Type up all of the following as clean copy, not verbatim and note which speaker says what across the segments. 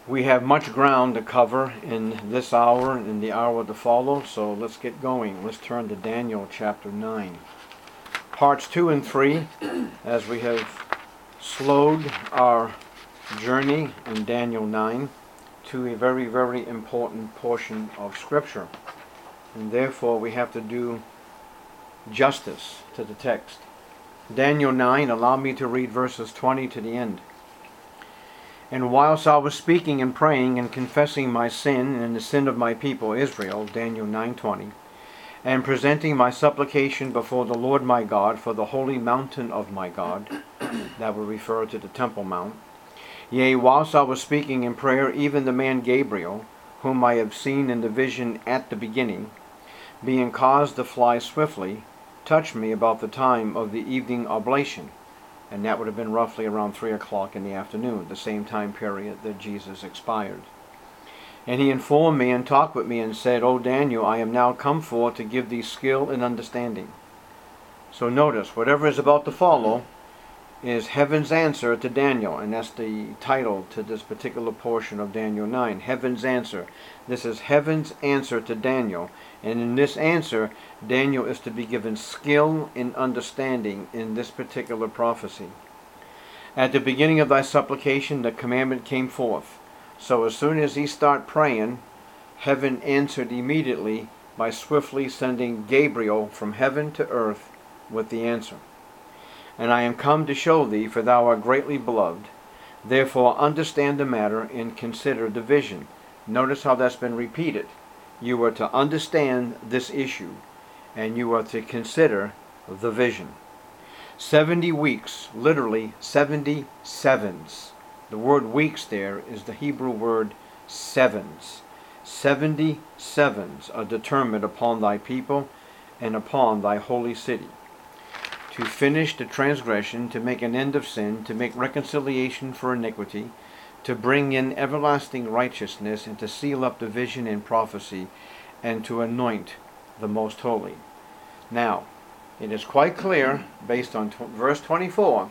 Speaker 1: We have much ground to cover in this hour and the hour to follow, so let's get going. Let's turn to Daniel chapter 9. Parts 2 and 3, as we have slowed our journey in Daniel 9 to a very, very important portion of Scripture. And therefore we have to do justice to the text. Daniel 9, allow me to read verses 20 to the end. And whilst I was speaking and praying and confessing my sin and the sin of my people Israel, Daniel 9:20, and presenting my supplication before the Lord my God for the holy mountain of my God, that would refer to the Temple Mount, yea, whilst I was speaking in prayer, even the man Gabriel, whom I have seen in the vision at the beginning, being caused to fly swiftly, touched me about the time of the evening oblation. And that would have been roughly around 3 o'clock in the afternoon, the same time period that Jesus expired. And he informed me and talked with me and said, O Daniel, I am now come forth to give thee skill and understanding. So notice, whatever is about to follow is heaven's answer to Daniel, and that's the title to this particular portion of Daniel 9, heaven's answer. This is heaven's answer to Daniel, and in this answer, Daniel is to be given skill and understanding in this particular prophecy. At the beginning of thy supplication, the commandment came forth. So as soon as he started praying, heaven answered immediately by swiftly sending Gabriel from heaven to earth with the answer. And I am come to show thee, for thou art greatly beloved. Therefore understand the matter and consider the vision. Notice how that's been repeated. You are to understand this issue, and you are to consider the vision. 70 weeks, literally 70 sevens. The word weeks there is the Hebrew word sevens. 70 sevens are determined upon thy people and upon thy holy city, to finish the transgression, to make an end of sin, to make reconciliation for iniquity, to bring in everlasting righteousness, and to seal up the vision and prophecy, and to anoint the most holy. Now, it is quite clear, based on verse 24,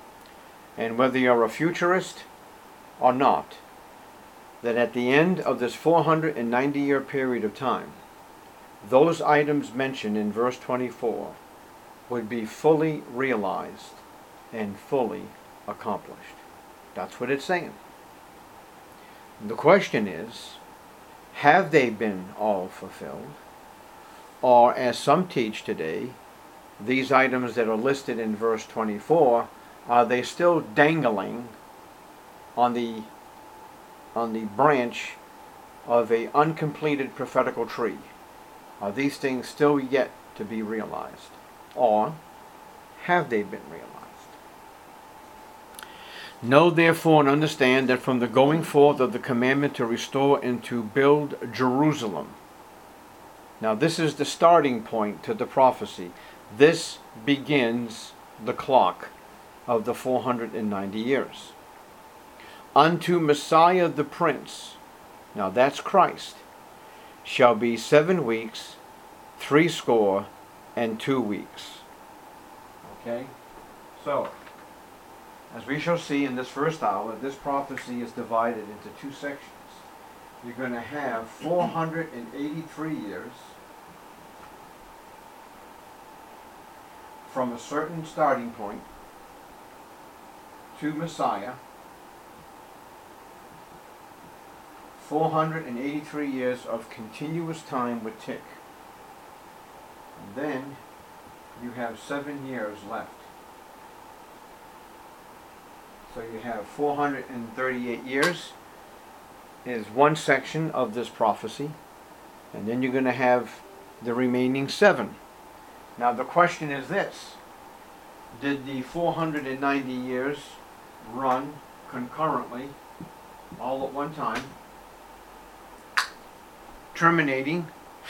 Speaker 1: and whether you're a futurist or not, that at the end of this 490-year period of time, those items mentioned in verse 24 would be fully realized and fully accomplished. That's what it's saying. The question is, have they been all fulfilled? Or, as some teach today, these items that are listed in verse 24, are they still dangling on the branch of an uncompleted prophetical tree? Are these things still yet to be realized? Or have they been realized? Know therefore and understand that from the going forth of the commandment to restore and to build Jerusalem. Now this is the starting point to the prophecy. This begins the clock of the 490 years. Unto Messiah the Prince, now that's Christ, shall be 7 weeks, 62 weeks. Okay? So, as we shall see in this first hour, this prophecy is divided into 2 sections. You're going to have 483 years from a certain starting point to Messiah. 483 years of continuous time would tick. And then you have 7 years left. So you have 438 years is one section of this prophecy. And then you're going to have the remaining 7. Now the question is this. Did the 490 years run concurrently, all at one time, terminating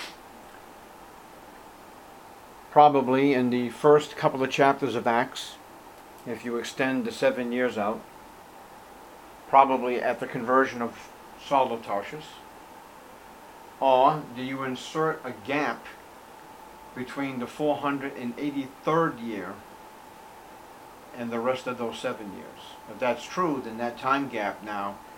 Speaker 1: probably in the first couple of chapters of Acts, if you extend the 7 years out, probably at the conversion of Saul of Tarsus? Or do you insert a gap between the 483rd year and the rest of those 7 years? If that's true, then that time gap now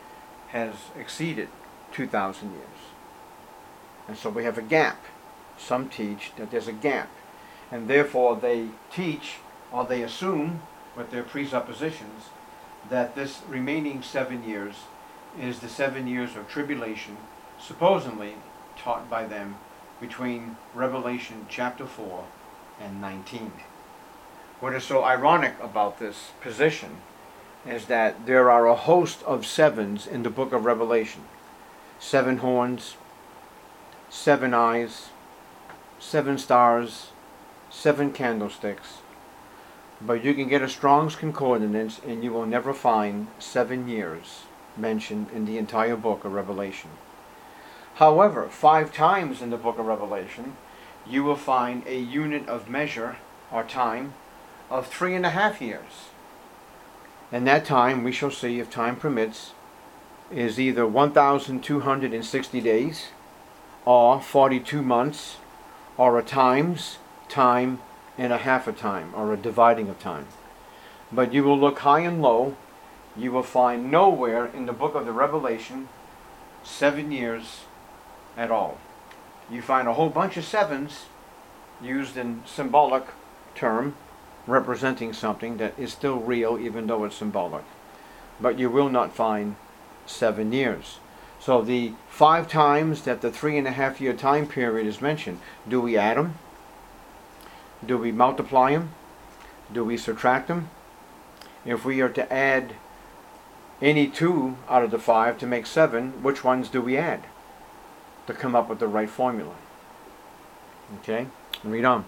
Speaker 1: has exceeded 2,000 years. And so we have a gap. Some teach that there's a gap. And therefore they teach, or they assume, with their presuppositions, that this remaining 7 years is the 7 years of tribulation, supposedly taught by them between Revelation chapter 4 and 19. What is so ironic about this position is that there are a host of sevens in the book of Revelation. 7 horns, 7 eyes, 7 stars, 7 candlesticks. But you can get a Strong's Concordance and you will never find 7 years mentioned in the entire book of Revelation. However, 5 times in the book of Revelation, you will find a unit of measure or time of 3.5 years. And that time, we shall see, if time permits, is either 1,260 days, or 42 months, or a times, time, and a half a time, or a dividing of time. But you will look high and low, you will find nowhere in the book of the Revelation 7 years at all. You find a whole bunch of sevens used in symbolic term, representing something that is still real even though it's symbolic. But you will not find 7 years. So the 5 times that the 3.5 year time period is mentioned, do we add them? Do we multiply them? Do we subtract them? If we are to add any 2 out of the 5 to make 7, which ones do we add to come up with the right formula? Okay, read on.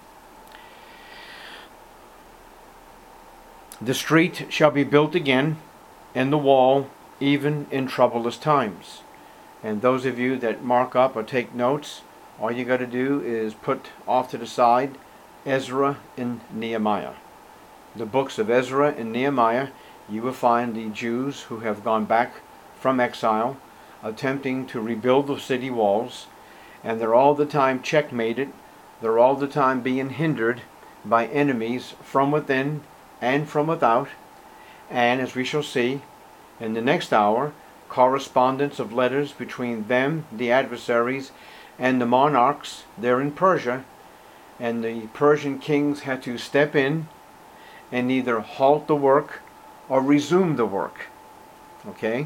Speaker 1: The street shall be built again, and the wall, even in troublous times. And those of you that mark up or take notes, all you got to do is put off to the side Ezra and Nehemiah. The books of Ezra and Nehemiah, you will find the Jews who have gone back from exile, attempting to rebuild the city walls, and they're all the time checkmated, they're all the time being hindered by enemies from within and from without, and as we shall see in the next hour, correspondence of letters between them, the adversaries, and the monarchs there in Persia, and the Persian kings had to step in and either halt the work or resume the work. Okay?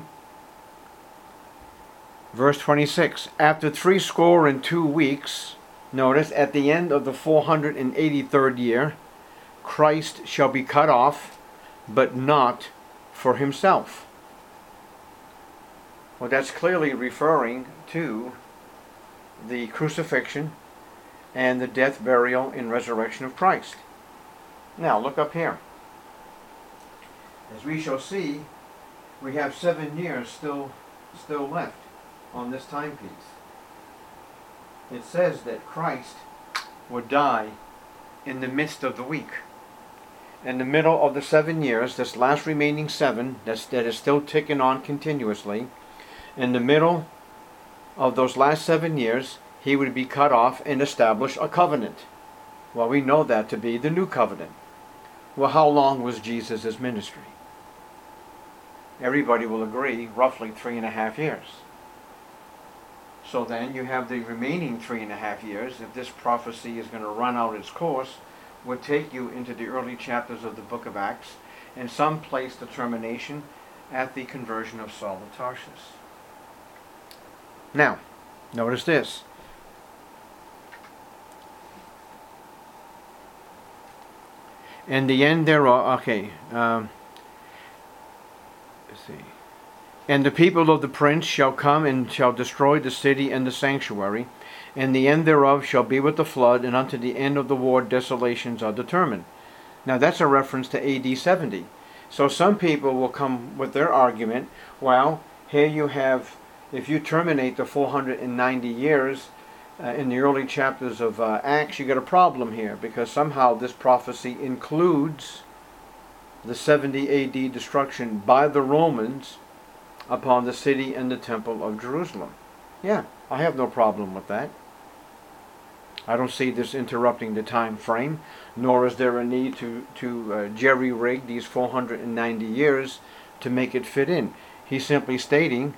Speaker 1: Verse 26, after 62 weeks, notice, at the end of the 483rd year, Christ shall be cut off, but not for himself. Well, that's clearly referring to the crucifixion and the death, burial, and resurrection of Christ. Now, look up here. As we shall see, we have 7 years still left on this timepiece. It says that Christ would die in the midst of the week. In the middle of the 7 years, this last remaining 7 that is still ticking on continuously, in the middle of those last 7 years, he would be cut off and establish a covenant. Well, we know that to be the new covenant. Well, how long was Jesus' ministry? Everybody will agree, roughly 3.5 years. So then you have the remaining 3.5 years, if this prophecy is going to run out its course, would take you into the early chapters of the book of Acts, and some place the termination at the conversion of Saul of Tarsus. Now, notice this. And the end thereof, okay, let's see. And the people of the prince shall come and shall destroy the city and the sanctuary, and the end thereof shall be with the flood, and unto the end of the war desolations are determined. Now that's a reference to AD 70. So some people will come with their argument, well, here you have, if you terminate the 490 years in the early chapters of Acts, you got a problem here, because somehow this prophecy includes the 70 AD destruction by the Romans upon the city and the temple of Jerusalem. Yeah, I have no problem with that. I don't see this interrupting the time frame, nor is there a need to jerry-rig these 490 years to make it fit in. He's simply stating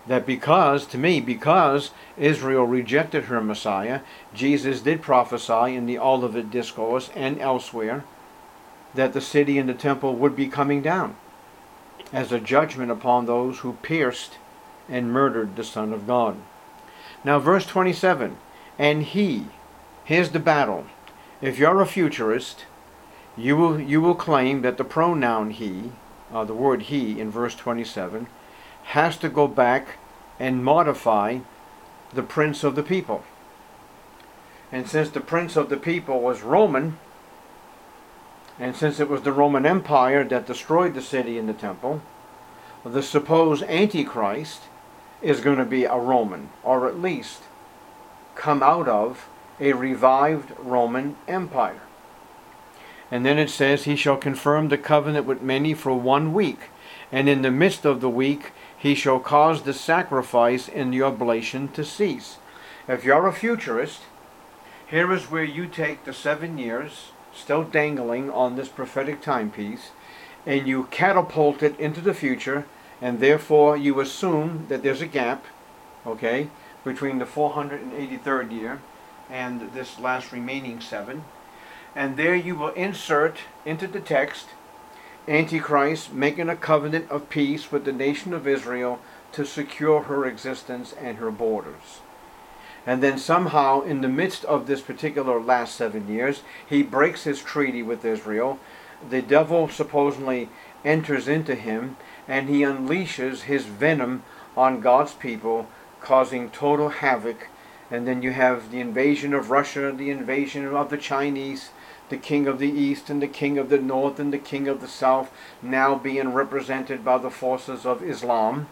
Speaker 1: That because Israel rejected her Messiah, Jesus did prophesy in the Olivet Discourse and elsewhere that the city and the temple would be coming down as a judgment upon those who pierced and murdered the Son of God. Now verse 27, and here's the battle. If you're a futurist, you will claim that the pronoun he, the word he in verse 27, has to go back and modify the prince of the people. And since the prince of the people was Roman, and since it was the Roman Empire that destroyed the city and the temple, the supposed Antichrist is going to be a Roman, or at least come out of a revived Roman Empire. And then it says, he shall confirm the covenant with many for 1 week, and in the midst of the week he shall cause the sacrifice and the oblation to cease. If you're a futurist, here is where you take the 7 years, still dangling on this prophetic timepiece, and you catapult it into the future, and therefore you assume that there's a gap, okay, between the 483rd year and this last remaining 7. And there you will insert into the text Antichrist making a covenant of peace with the nation of Israel to secure her existence and her borders. And then somehow in the midst of this particular last 7 years, he breaks his treaty with Israel. The devil supposedly enters into him, and he unleashes his venom on God's people, causing total havoc. And then you have the invasion of Russia, the invasion of the Chinese, the king of the east and the king of the north and the king of the south, now being represented by the forces of Islam.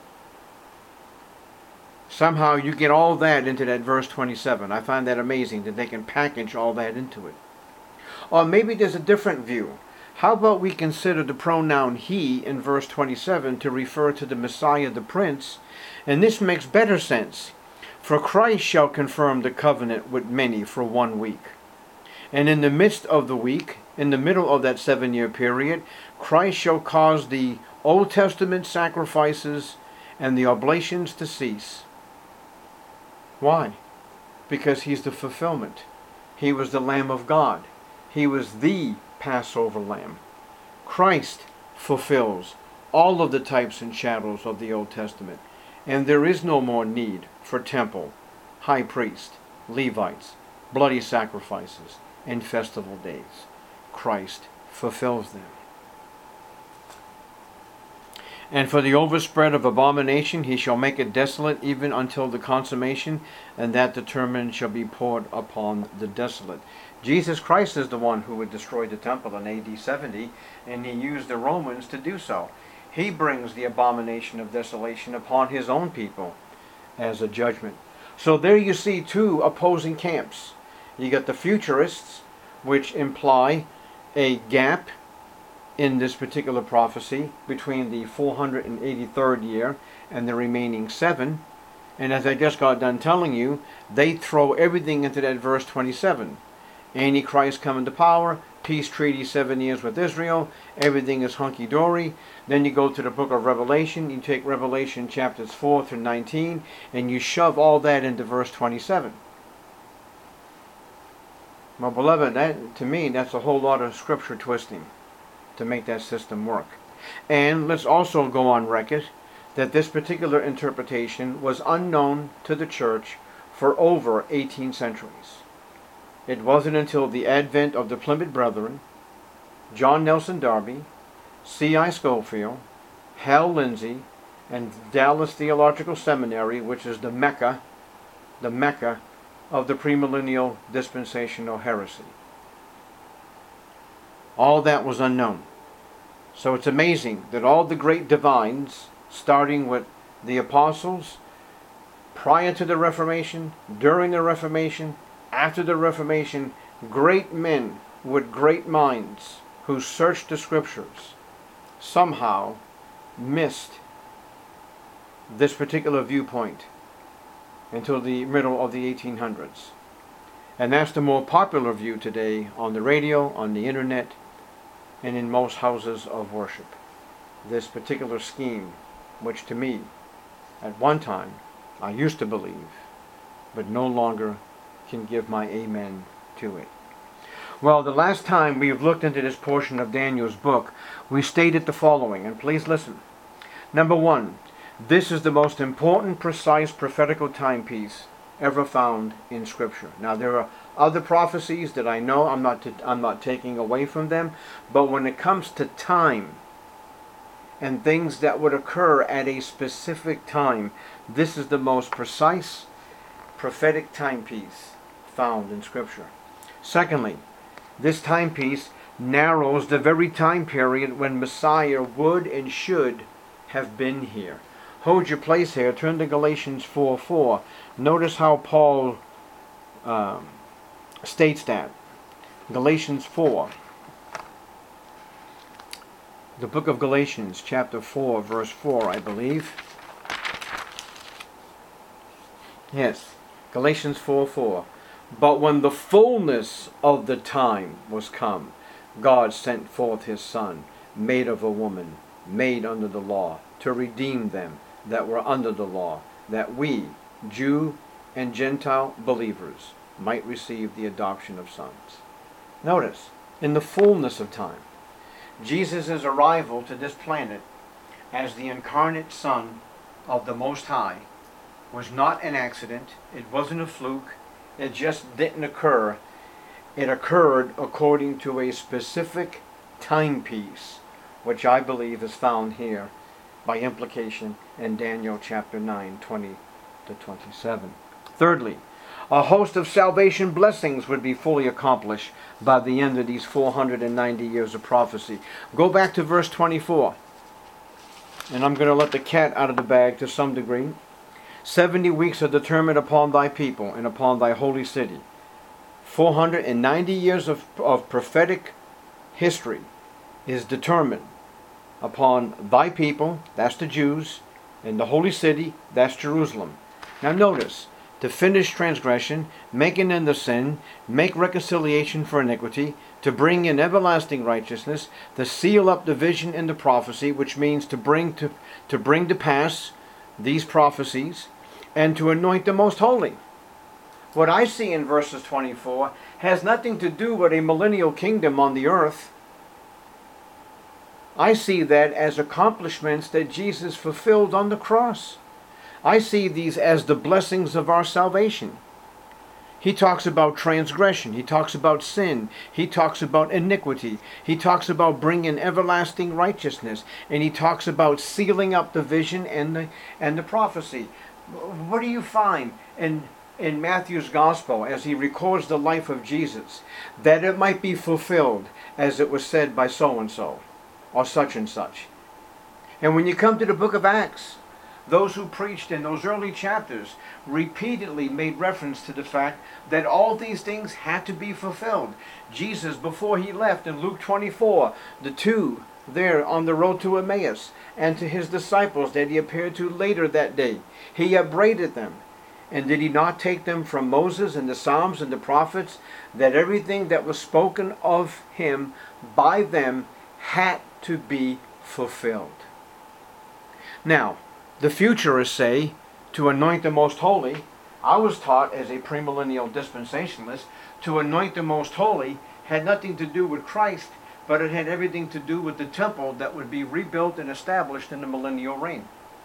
Speaker 1: Somehow you get all that into that verse 27. I find that amazing that they can package all that into it. Or maybe there's a different view. How about we consider the pronoun he in verse 27 to refer to the Messiah, the Prince, and this makes better sense. For Christ shall confirm the covenant with many for 1 week. And in the midst of the week, in the middle of that 7-year period, Christ shall cause the Old Testament sacrifices and the oblations to cease. Why? Because he's the fulfillment. He was the Lamb of God. He was the Passover Lamb. Christ fulfills all of the types and shadows of the Old Testament. And there is no more need for temple, high priest, Levites, bloody sacrifices, and festival days. Christ fulfills them. And for the overspread of abomination he shall make it desolate even until the consummation, and that determined shall be poured upon the desolate. Jesus Christ is the one who would destroy the temple in AD 70, and he used the Romans to do so. He brings the abomination of desolation upon his own people as a judgment. So there you see two opposing camps. You got the futurists, which imply a gap in this particular prophecy between the 483rd year and the remaining 7. And as I just got done telling you, they throw everything into that verse 27. Antichrist coming to power, peace treaty 7 years with Israel, everything is hunky-dory. Then you go to the book of Revelation, you take Revelation chapters 4 through 19, and you shove all that into verse 27. Well, beloved, to me, that's a whole lot of scripture twisting to make that system work. And let's also go on record that this particular interpretation was unknown to the church for over 18 centuries. It wasn't until the advent of the Plymouth Brethren, John Nelson Darby, C.I. Scofield, Hal Lindsey, and Dallas Theological Seminary, which is the Mecca of the premillennial dispensational heresy. All that was unknown. So it's amazing that all the great divines, starting with the apostles, prior to the Reformation, during the Reformation, after the Reformation, great men with great minds who searched the scriptures, somehow missed this particular viewpoint until the middle of the 1800s. And that's the more popular view today on the radio, on the internet, and in most houses of worship. This particular scheme, which to me At one time, I used to believe, but no longer can give my amen to it. Well, the last time we've looked into this portion of Daniel's book, we stated the following, and please listen. Number one, this is the most important, precise, prophetical timepiece ever found in Scripture. Now, there are other prophecies that I know I'm not taking away from them, but when it comes to time and things that would occur at a specific time, this is the most precise, prophetic timepiece found in Scripture. Secondly, this timepiece narrows the very time period when Messiah would and should have been here. Hold your place here. Turn to Galatians 4:4. Notice how Paul states that. Galatians 4. The book of Galatians, chapter 4, verse 4, I believe. Yes, Galatians 4:4. But when the fullness of the time was come, God sent forth his Son, made of a woman, made under the law, to redeem them that were under the law, that we, Jew and Gentile believers, might receive the adoption of sons. Notice, in the fullness of time, Jesus' arrival to this planet as the incarnate Son of the Most High was not an accident. It wasn't a fluke. It just didn't occur. It occurred according to a specific timepiece, which I believe is found here by implication in Daniel chapter 9, 20 to 27. Thirdly, a host of salvation blessings would be fully accomplished by the end of these 490 years of prophecy. Go back to verse 24. And I'm going to let the cat out of the bag to some degree. 70 weeks are determined upon thy people and upon thy holy city. 490 years of prophetic history is determined upon thy people, that's the Jews, and the holy city, that's Jerusalem. Now notice, to finish transgression, make an end of sin, make reconciliation for iniquity, to bring in everlasting righteousness, to seal up the vision in the prophecy, which means to bring to pass these prophecies, and to anoint the most holy. What I see in verses 24 has nothing to do with a millennial kingdom on the earth. I see that as accomplishments that Jesus fulfilled on the cross. I see these as the blessings of our salvation. He talks about transgression. He talks about sin. He talks about iniquity. He talks about bringing everlasting righteousness. And he talks about sealing up the vision and the prophecy. What do you find in Matthew's gospel as he records the life of Jesus? That it might be fulfilled as it was said by so-and-so or such and such. And when you come to the book of Acts, those who preached in those early chapters repeatedly made reference to the fact that all these things had to be fulfilled. Jesus, before he left in Luke 24, the two there on the road to Emmaus, and to his disciples that he appeared to later that day, he upbraided them. And did he not take them from Moses and the Psalms and the prophets, that everything that was spoken of him by them had to be fulfilled? Now, the futurists say to anoint the most holy. I was taught as a premillennial dispensationalist to anoint the most holy had nothing to do with Christ, but it had everything to do with the temple that would be rebuilt and established in the millennial reign.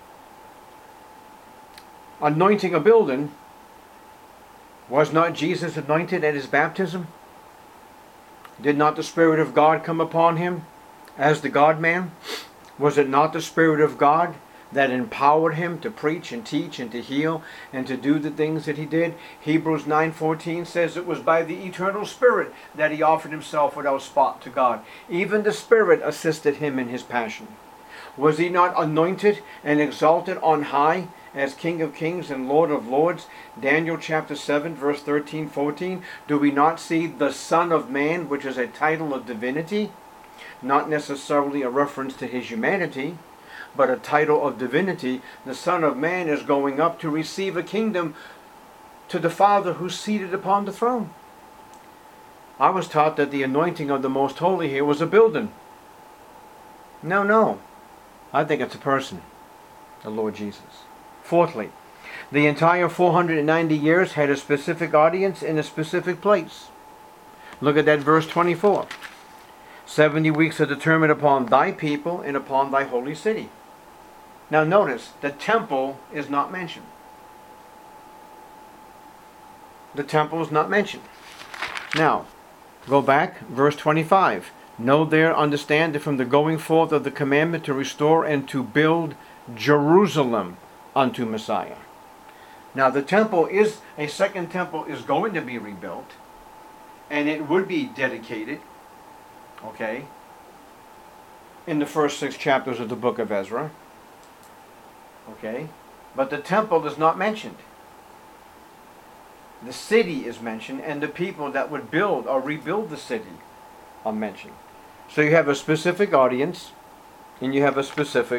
Speaker 1: Anointing a building, was not Jesus anointed at his baptism? Did not the Spirit of God come upon him as the God-man? Was it not the Spirit of God that empowered him to preach and teach and to heal and to do the things that he did? Hebrews 9:14 says it was by the eternal Spirit that he offered himself without spot to God. Even the Spirit assisted him in his passion. Was he not anointed and exalted on high as King of Kings and Lord of Lords? Daniel chapter 7 verse 13-14. Do we not see the Son of Man, which is a title of divinity? Not necessarily a reference to his humanity, but a title of divinity. The Son of Man is going up to receive a kingdom to the Father who's seated upon the throne. I was taught that the anointing of the Most Holy here was a building. No. I think it's a person, the Lord Jesus. Fourthly, the entire 490 years had a specific audience in a specific place. Look at that verse 24. 70 weeks are determined upon thy people and upon thy holy city. Now notice, the temple is not mentioned. The temple is not mentioned. Now, go back, verse 25. Know there, understand that from the going forth of the commandment to restore and to build Jerusalem unto Messiah. Now the temple is, a second temple is going to be rebuilt, and it would be dedicated, okay, in the first 6 chapters of the book of Ezra. Okay, but the temple is not mentioned. The city is mentioned, and the people that would build or rebuild the city are mentioned. So you have a specific audience, and you have a specific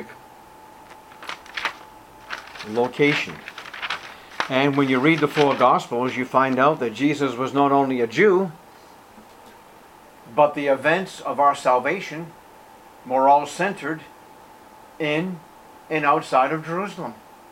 Speaker 1: location. And when you read the 4 Gospels, you find out that Jesus was not only a Jew, but the events of our salvation were all centered in and outside of Jerusalem.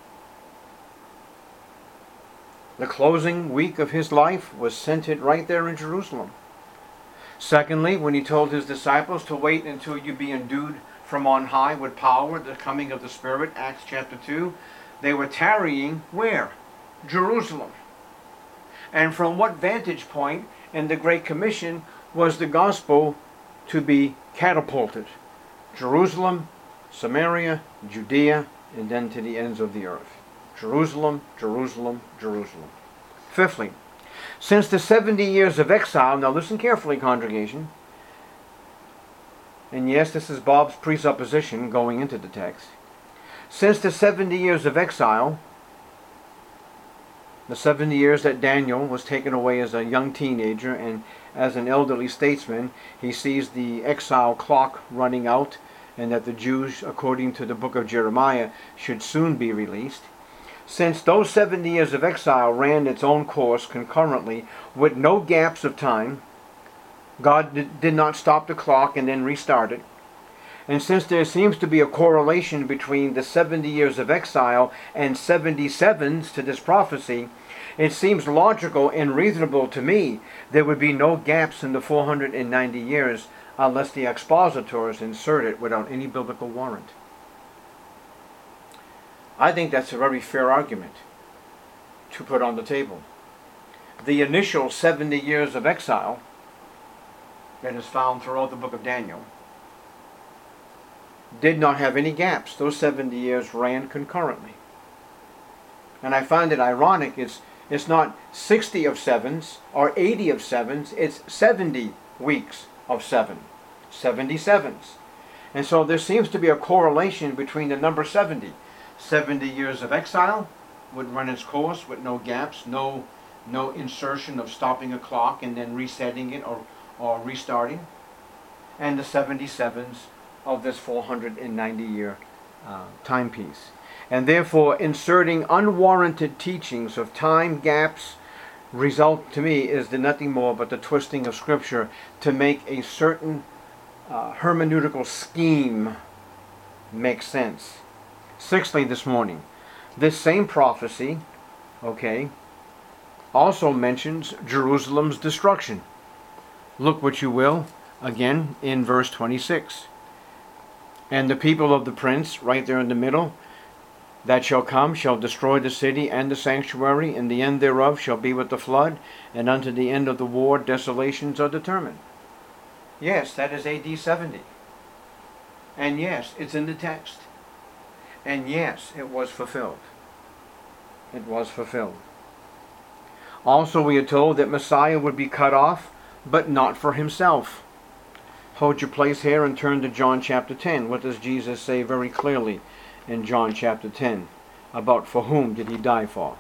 Speaker 1: The closing week of his life was centered right there in Jerusalem. Secondly, when he told his disciples to wait until you be endued from on high with power, the coming of the Spirit, Acts chapter 2, they were tarrying where? Jerusalem. And from what vantage point in the Great Commission was the gospel to be catapulted? Jerusalem, Samaria, Judea, and then to the ends of the earth. Jerusalem, Jerusalem, Jerusalem. Fifthly, since the 70 years of exile, now listen carefully, congregation, and yes, this is Bob's presupposition going into the text. Since the 70 years of exile, the 70 years that Daniel was taken away as a young teenager, and as an elderly statesman, he sees the exile clock running out, and that the Jews, according to the book of Jeremiah, should soon be released. Since those 70 years of exile ran its own course concurrently with no gaps of time, God did not stop the clock and then restart it. And since there seems to be a correlation between the 70 years of exile and 77s to this prophecy, it seems logical and reasonable to me there would be no gaps in the 490 years unless the expositors insert it without any biblical warrant. I think that's a very fair argument to put on the table. The initial 70 years of exile that is found throughout the book of Daniel did not have any gaps. Those 70 years ran concurrently. And I find it ironic, it's not 60 of sevens or 80 of sevens, it's 70 weeks of 77s. And so there seems to be a correlation between the number 70. 70 years of exile would run its course with no gaps, no insertion of stopping a clock and then resetting it or restarting. And the 77s of this 490-year timepiece. And therefore, inserting unwarranted teachings of time gaps result to me is nothing more but the twisting of Scripture to make a certain hermeneutical scheme make sense. Sixthly, this morning, this same prophecy, okay, also mentions Jerusalem's destruction. Look what you will, again, in verse 26. And the people of the prince, right there in the middle, that shall come shall destroy the city and the sanctuary, and the end thereof shall be with the flood, and unto the end of the war desolations are determined. Yes, that is AD 70. And yes, it's in the text. And yes, it was fulfilled. It was fulfilled. Also, we are told that Messiah would be cut off, but not for himself. Hold your place here and turn to John chapter 10. What does Jesus say very clearly in John chapter 10 about for whom did he die for?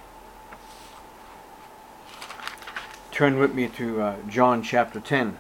Speaker 1: Turn with me to John chapter 10.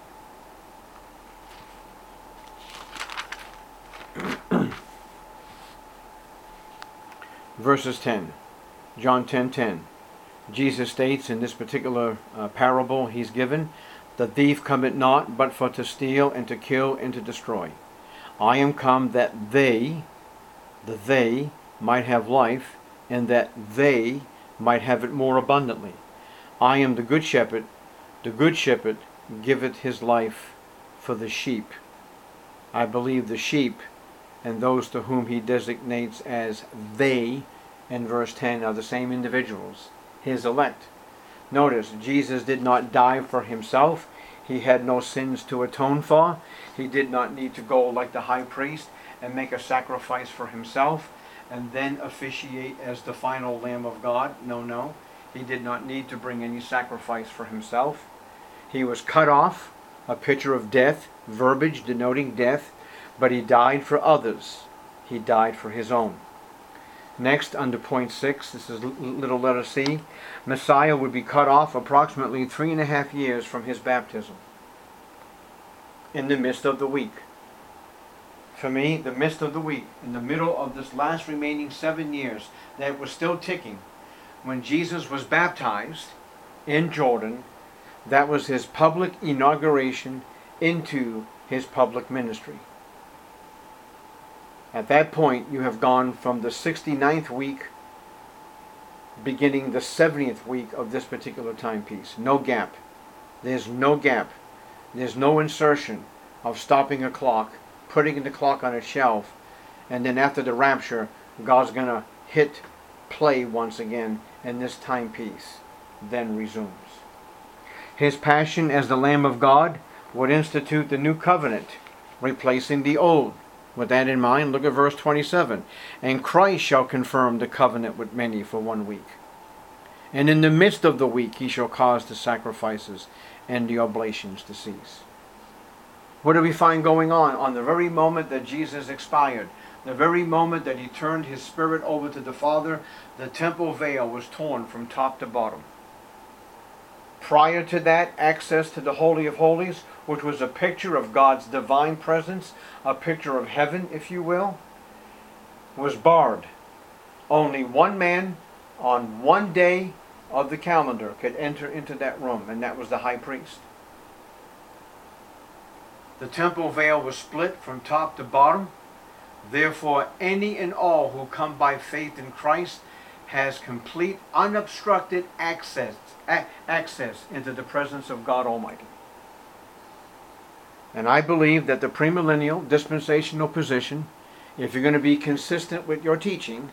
Speaker 1: Verses 10. John 10:10. Jesus states in this particular parable he's given, the thief cometh not but for to steal and to kill and to destroy. I am come that they might have life and that they might have it more abundantly. I am the good shepherd. The good shepherd giveth his life for the sheep. I believe the sheep and those to whom he designates as they in verse 10 are the same individuals, his elect. Notice, Jesus did not die for himself. He had no sins to atone for. He did not need to go like the high priest and make a sacrifice for himself and then officiate as the final Lamb of God. No. He did not need to bring any sacrifice for himself. He was cut off, a picture of death, verbiage denoting death, but he died for others. He died for his own. Next, under point 6, this is little letter C, Messiah would be cut off approximately 3.5 years from his baptism, in the midst of the week. For me, the midst of the week, in the middle of this last remaining 7 years that was still ticking, when Jesus was baptized in Jordan, that was his public inauguration into his public ministry. At that point, you have gone from the 69th week, beginning the 70th week of this particular timepiece. No gap. There's no gap. There's no insertion of stopping a clock, putting the clock on a shelf, and then after the rapture, God's going to hit play once again, and this timepiece then resumes. His passion as the Lamb of God would institute the new covenant, replacing the old. With that in mind, look at verse 27. And Christ shall confirm the covenant with many for 1 week. And in the midst of the week he shall cause the sacrifices and the oblations to cease. What do we find going on? On the very moment that Jesus expired, the very moment that he turned his spirit over to the Father, the temple veil was torn from top to bottom. Prior to that, access to the Holy of Holies, which was a picture of God's divine presence, a picture of heaven, if you will, was barred. Only one man on one day of the calendar could enter into that room, and that was the high priest. The temple veil was split from top to bottom. Therefore, any and all who come by faith in Christ has complete, unobstructed access into the presence of God Almighty. And I believe that the premillennial dispensational position, if you're going to be consistent with your teaching,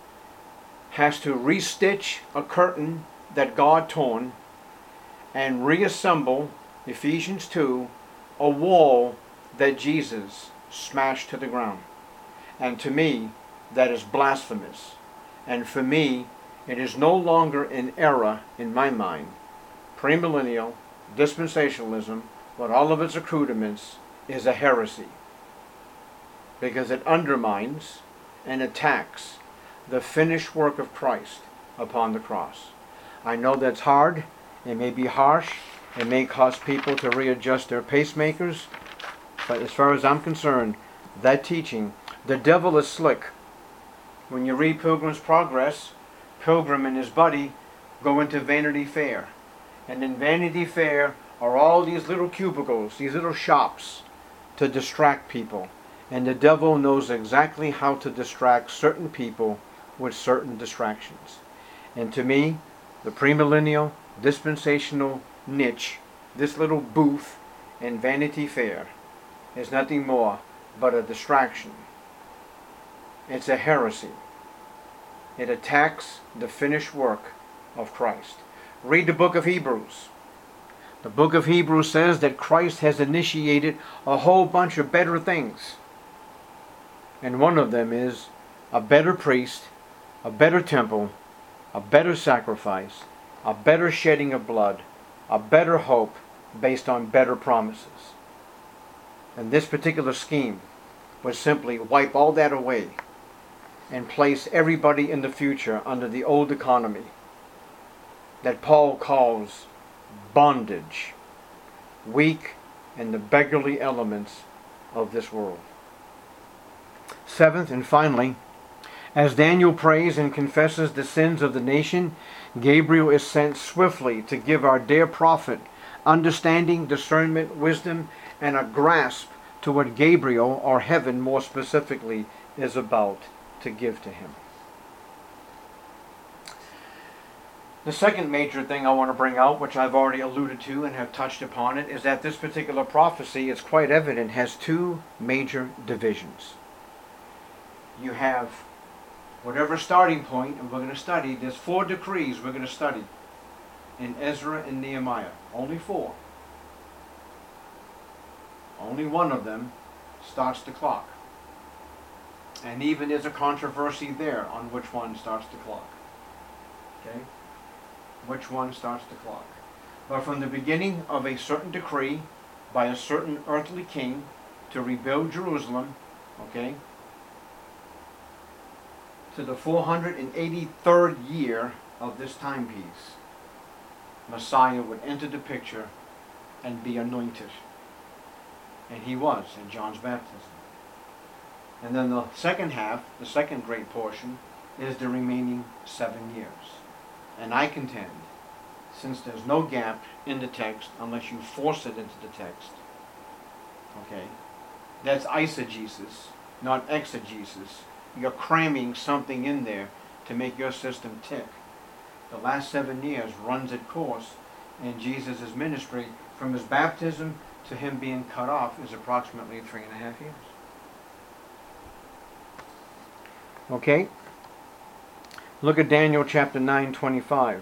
Speaker 1: has to restitch a curtain that God torn and reassemble, Ephesians 2, a wall that Jesus smashed to the ground. And to me, that is blasphemous. And for me, it is no longer an error in my mind. Premillennial dispensationalism, with all of its accoutrements, is a heresy, because it undermines and attacks the finished work of Christ upon the cross. I know that's hard. It may be harsh. It may cause people to readjust their pacemakers. But as far as I'm concerned, that teaching, the devil is slick. When you read Pilgrim's Progress, Pilgrim and his buddy go into Vanity Fair. And in Vanity Fair are all these little cubicles, these little shops to distract people. And the devil knows exactly how to distract certain people with certain distractions. And to me, the premillennial dispensational niche, this little booth in Vanity Fair, is nothing more but a distraction. It's a heresy. It attacks the finished work of Christ. Read the book of Hebrews. The book of Hebrews says that Christ has initiated a whole bunch of better things. And one of them is a better priest, a better temple, a better sacrifice, a better shedding of blood, a better hope based on better promises. And this particular scheme would simply wipe all that away and place everybody in the future under the old economy that Paul calls bondage, weak and the beggarly elements of this world. Seventh and finally, as Daniel prays and confesses the sins of the nation, Gabriel is sent swiftly to give our dear prophet understanding, discernment, wisdom, and a grasp to what Gabriel, or heaven more specifically, is about to give to him. The second major thing I want to bring out, which I've already alluded to and have touched upon it, is that this particular prophecy, it's quite evident, has two major divisions. You have whatever starting point, and we're going to study, there's 4 decrees we're going to study in Ezra and Nehemiah. Only 4. Only one of them starts the clock. And even there's a controversy there on which one starts the clock. Okay? Which one starts the clock. But from the beginning of a certain decree by a certain earthly king to rebuild Jerusalem, okay, to the 483rd year of this timepiece, Messiah would enter the picture and be anointed. And he was in John's baptism. And then the second half, the second great portion, is the remaining 7 years. And I contend, since there's no gap in the text unless you force it into the text, okay, that's eisegesis, not exegesis. You're cramming something in there to make your system tick. The last 7 years runs its course, and Jesus' ministry, from his baptism to him being cut off, is approximately 3.5 years. Okay? Look at Daniel chapter 9:25.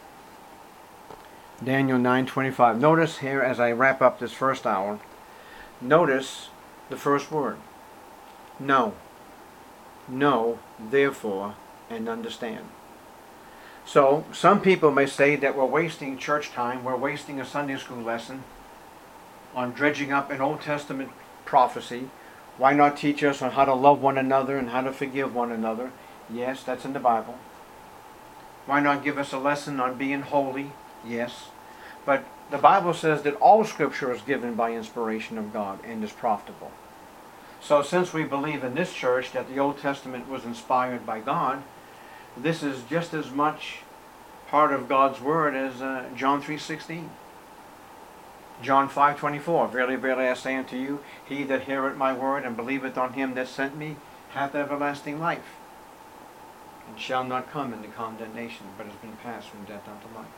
Speaker 1: Daniel 9:25. Notice here, as I wrap up this first hour, notice the first word. Know. Know, therefore, and understand. So, some people may say that we're wasting church time, we're wasting a Sunday school lesson on dredging up an Old Testament prophecy. Why not teach us on how to love one another and how to forgive one another? Yes, that's in the Bible. Why not give us a lesson on being holy? Yes. But the Bible says that all Scripture is given by inspiration of God and is profitable. So since we believe in this church that the Old Testament was inspired by God, this is just as much part of God's Word as John 3:16. John 5:24, Verily, verily, I say unto you, he that heareth my word and believeth on him that sent me hath everlasting life, and shall not come into condemnation, but has been passed from death unto life.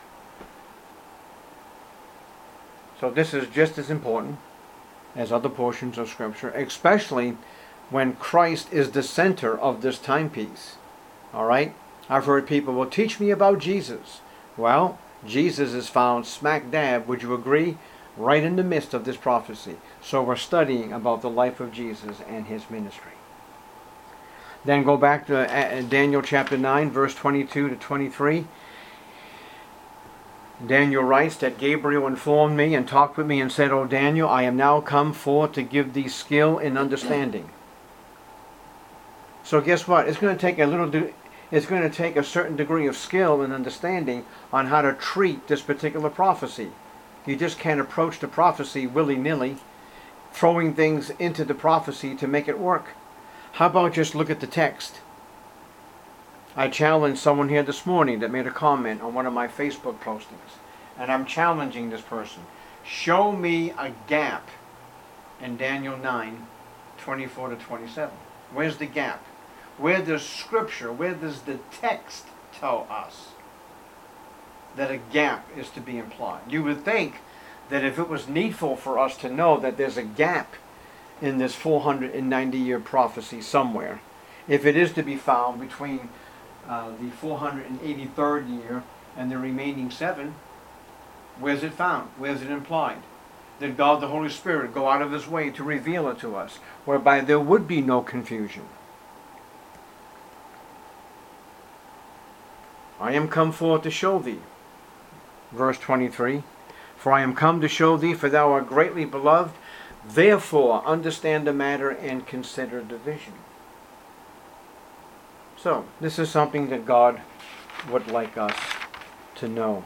Speaker 1: So this is just as important as other portions of Scripture, especially when Christ is the center of this timepiece. All right? I've heard people, well, teach me about Jesus. Well, Jesus is found smack dab, would you agree, right in the midst of this prophecy. So we're studying about the life of Jesus and his ministry. Then go back to Daniel chapter 9, verse 22 to 23. Daniel writes that Gabriel informed me and talked with me and said, O Daniel, I am now come forth to give thee skill and understanding. So guess what? It's going to take a certain degree of skill and understanding on how to treat this particular prophecy. You just can't approach the prophecy willy-nilly, throwing things into the prophecy to make it work. How about just look at the text? I challenged someone here this morning that made a comment on one of my Facebook postings. And I'm challenging this person. Show me a gap in Daniel 9, 24 to 27. Where's the gap? Where does Scripture, where does the text tell us that a gap is to be implied? You would think that if it was needful for us to know that there's a gap in this 490-year prophecy somewhere, if it is to be found between the 483rd year and the remaining 7, where's it found? Where's it implied? Did God the Holy Spirit go out of his way to reveal it to us, whereby there would be no confusion? I am come forth to show thee. Verse 23, For I am come to show thee, for thou art greatly beloved. Therefore understand the matter and consider the vision. So, this is something that God would like us to know.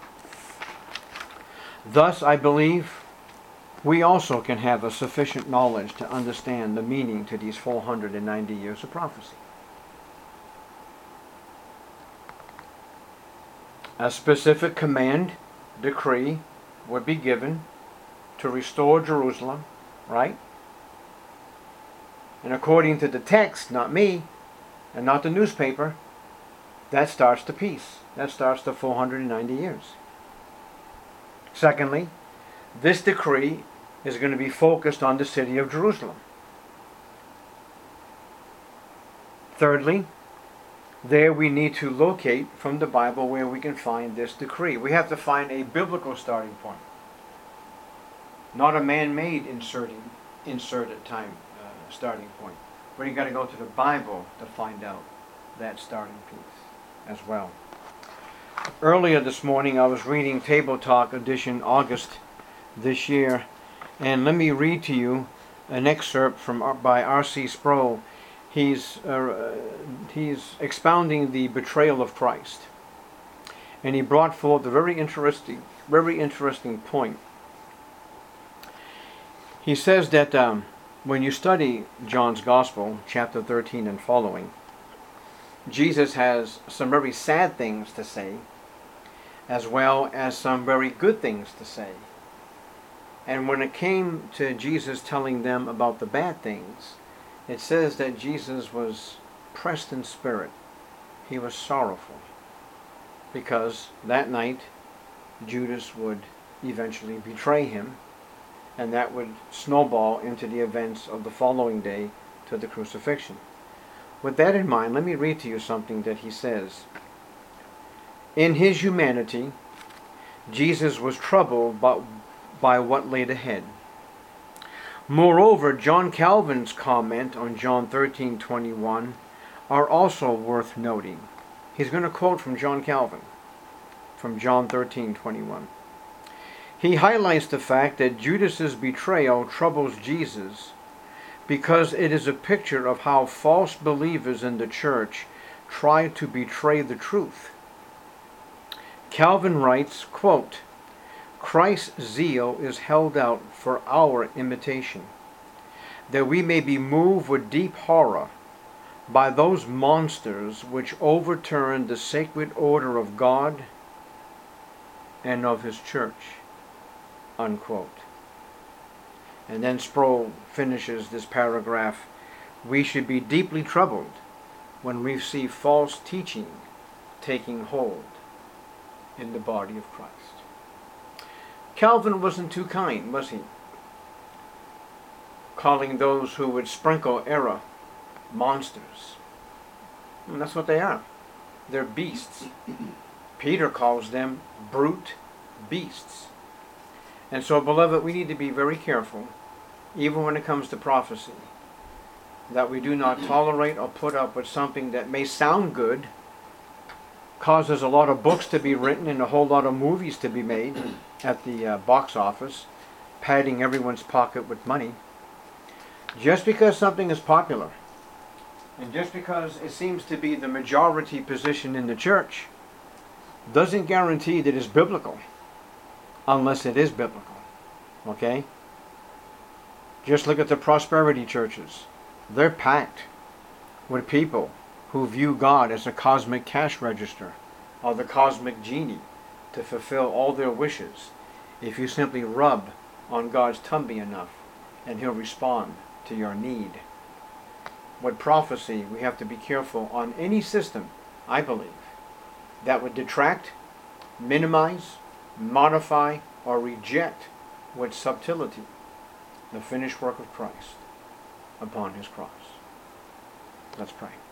Speaker 1: Thus, I believe, we also can have a sufficient knowledge to understand the meaning to these 490 years of prophecy. A specific command, decree, would be given to restore Jerusalem, right? And according to the text, not me, and not the newspaper, That starts the peace. That starts the 490 years. Secondly, this decree is going to be focused on the city of Jerusalem. Thirdly, there we need to locate from the Bible where we can find this decree. We have to find a biblical starting point, not a man-made inserted time starting point. But you got to go to the Bible to find out that starting piece as well. Earlier this morning I was reading Table Talk edition August this year, and let me read to you an excerpt by R.C. Sproul. He's expounding the betrayal of Christ, and he brought forth a very interesting point. He says that when you study John's Gospel, chapter 13 and following, Jesus has some very sad things to say, as well as some very good things to say. And when it came to Jesus telling them about the bad things, it says that Jesus was pressed in spirit. He was sorrowful, because that night Judas would eventually betray him, and that would snowball into the events of the following day to the crucifixion. With that in mind, let me read to you something that he says. In his humanity, Jesus was troubled by what laid ahead. Moreover, John Calvin's comment on John 13:21 are also worth noting. He's going to quote from John Calvin, from John 13:21. He highlights the fact that Judas's betrayal troubles Jesus because it is a picture of how false believers in the church try to betray the truth. Calvin writes, quote, Christ's zeal is held out for our imitation, that we may be moved with deep horror by those monsters which overturn the sacred order of God and of his church, unquote. And then Sproul finishes this paragraph, we should be deeply troubled when we see false teaching taking hold in the body of Christ. Calvin wasn't too kind, was he? Calling those who would sprinkle error monsters. And that's what they are. They're beasts. Peter calls them brute beasts. And so, beloved, we need to be very careful, even when it comes to prophecy, that we do not tolerate or put up with something that may sound good, causes a lot of books to be written and a whole lot of movies to be made at the box office, padding everyone's pocket with money. Just because something is popular, and just because it seems to be the majority position in the church, doesn't guarantee that it's biblical, unless it is biblical. Okay? Just look at the prosperity churches. They're packed with people who view God as a cosmic cash register or the cosmic genie to fulfill all their wishes if you simply rub on God's tummy enough and he'll respond to your need. With prophecy, we have to be careful on any system, I believe, that would detract, minimize, modify, or reject with subtlety the finished work of Christ upon his cross. Let's pray.